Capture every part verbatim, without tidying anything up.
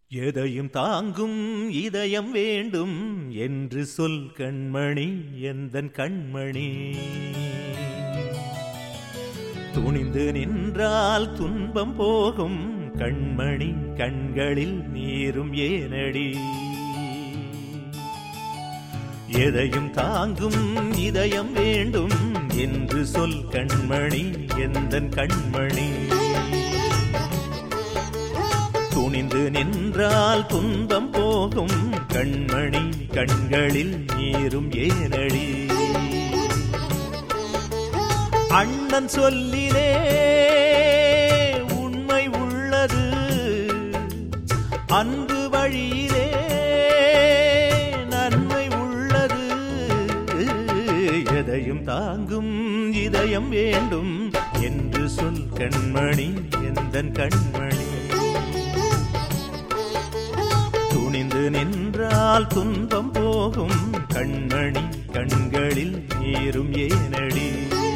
எதையும் தாங்கும் இதயம் வேண்டும் என்று சொல் கண்மணி, எந்தன் கண்மணி. துணிந்து நின்றால் துன்பம் போகும் கண்மணி, கண்களில் நீரும் ஏனடி. எதையும் தாங்கும் இதயம் வேண்டும் என்று சொல் கண்மணி, எந்தன் கண்மணி. துணிந்து நின்றால் துன்பம் போகும் கண்மணி, கண்களில் நீரும் ஏனடி. அண்ணன் சொல்லிலே உண்மை உள்ளது, அன்பு வழியிலே நன்மை உள்ளது. எதையும் தாங்கும் இதயம் வேண்டும் என்று சொல் கண்மணி, எந்தன் கண்மணி. துணிந்து நின்றால் துன்பம் போகும் கண்மணி, கண்களில் நீரும் ஏனடி.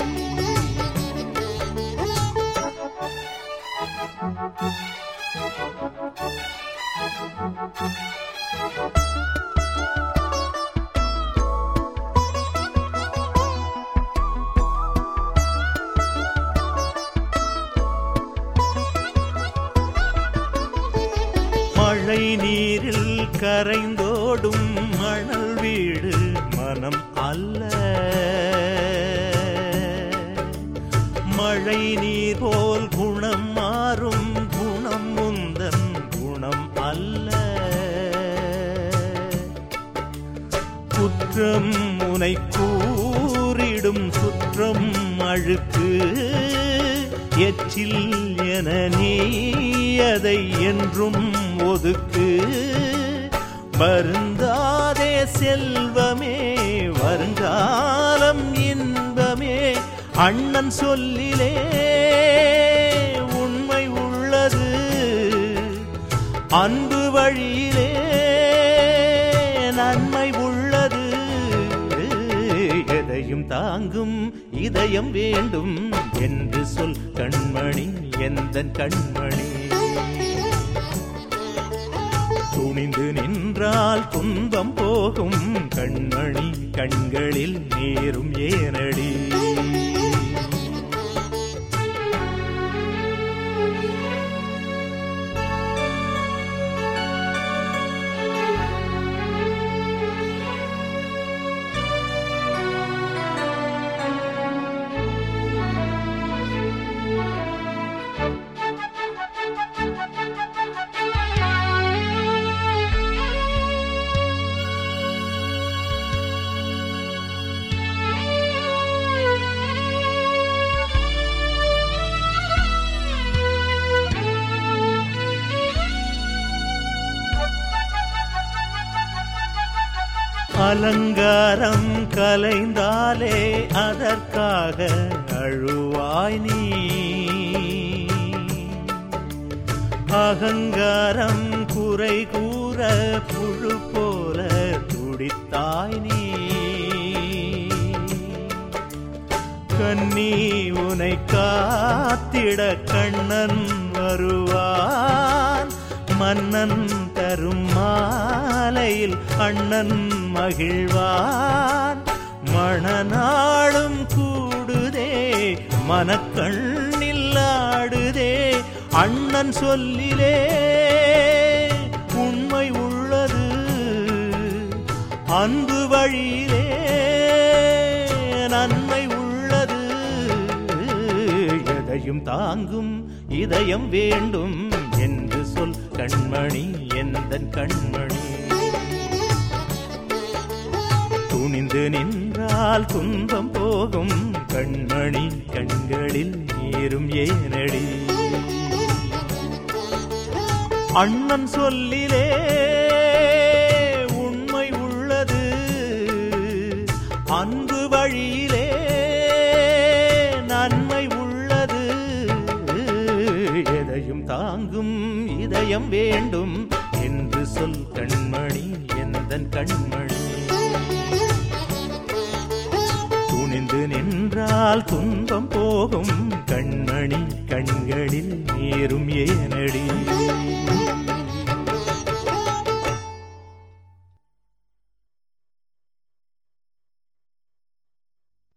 மழை நீரில் கரைந்தோடும் மணல் வீடு மனம் அல்ல. மழை நீர் போல் குணம் மாறும் குணம் முந்தன் குணம் அல்ல. குற்றம் உனை கூறிடும் சுற்றம் அழுக்கு, எச்சில் என நீ அதை என்றும் ஒதுக்கு. வருந்தாதே செல்வமே, வருங்காலம் இன்பமே. அண்ணன் சொல்லிலே உண்மை உள்ளது, அன்பு வழியிலே நன்மை உள்ளது. எதையும் தாங்கும் இதயம் வேண்டும் என்று சொல் கண்மணி, எந்தன் கண்மணி. துணிந்து நின்றால் துன்பம் போகும் கண்மணி, கண்களில் நீரும் ஏனடி. அலங்காரம் கலைந்தாலே அதற்காக அழுவாய் நீ. அகங்காரம் குறை கூற புழு போல துடித்தாய் நீ. கண்ணி உனை காத்திட கண்ணன் வருவான். மன்னன் தரும் மாலையில் அண்ணன் மகிழ்வான். மணநாளும் கூடுதே மனக்கண்ணில் ஆடுதே. அண்ணன் சொல்லிலே உண்மை உள்ளது, அன்பு வழியிலே நன்மை உள்ளது. எதையும் தாங்கும் இதயம் வேண்டும் என்று சொல் கண்மணி, எந்தன் கண்மணி. துணிந்து நின்றால் துன்பம் போகும் கண்மணி, கண்களில் நீரும் ஏனடி. அண்ணன் சொல்லிலே உண்மை உள்ளது, அன்பு வழியிலே நன்மை உள்ளது. எதையும் தாங்கும் இதயம் வேண்டும் என்று சொல் கண்மணி, எந்தன் கண்மணி. துணிந்து நின்றால் துன்பம் போகும் கண்மணி, கண்களில் நீரும் ஏனடி.